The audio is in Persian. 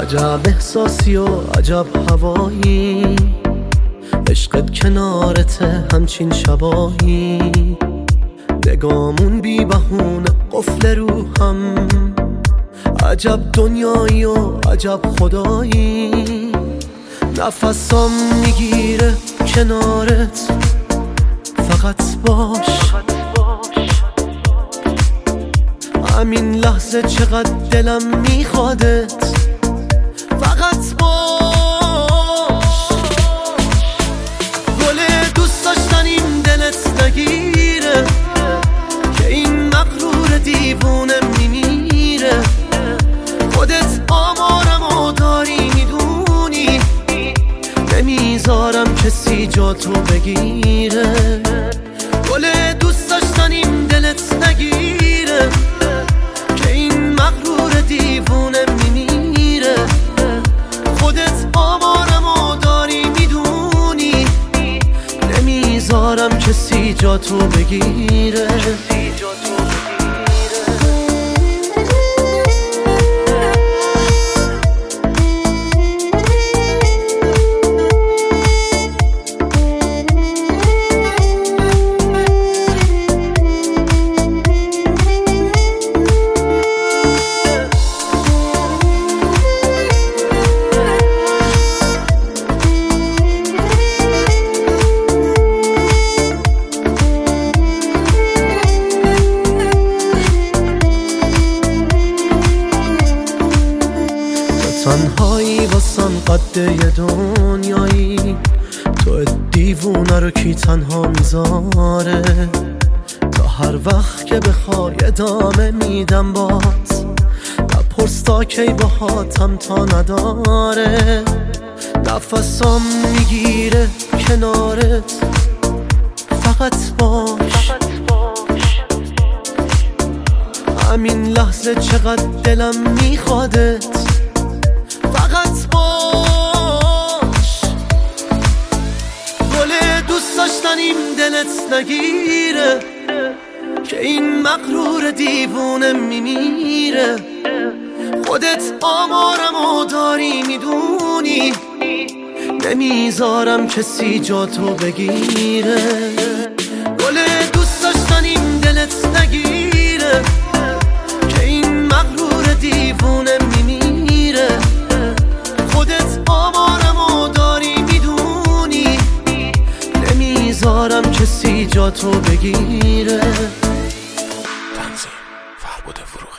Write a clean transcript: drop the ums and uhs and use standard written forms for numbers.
عجب احساسی و عجب هوایی، عشقت کنارته همچین شبایی، نگامون بی بهونه قفل روحم، عجب دنیایی و عجب خدایی، نفسام میگیره کنارت، فقط باش همین لحظه چقدر دلم میخوادت، فقط باش. گل دوست داشتنیم دلت نگیره که این مغرور دیوونه میمیره، خودت آمارمو داری میدونی، نمیذارم کسی جا تو بگیره. گل دوست داشتنیم دلت نگیره که این مغرور دیوونه میمیره، خودت آمارمو داری میدونی، نمیذارم کسی جا تو بگیره. تنهایی واسم قد یه دنیایی، تو دیوونه رو کی تنها میذاره، تا هر وقت که بخوای ادامه میدم بات، نپرس تا کی باهاتم تا نداره، نفسام میگیره کنارت، فقط باش همین لحظه چقدر دلم میخوادت، فقط باش. گل دوست داشتنیم دلت نگیره که این مغرور دیوونه میمیره، خودت آمارمو داری میدونی، نمیذارم کسی جا تو بگیره. گل دوست داشتنیم دلت نگیره که این مغرور دیوونه میمیره، خودت آمارمو داری میدونی، نمیذارم کسی جا تو بگیره. تنظیم فربود فروغی.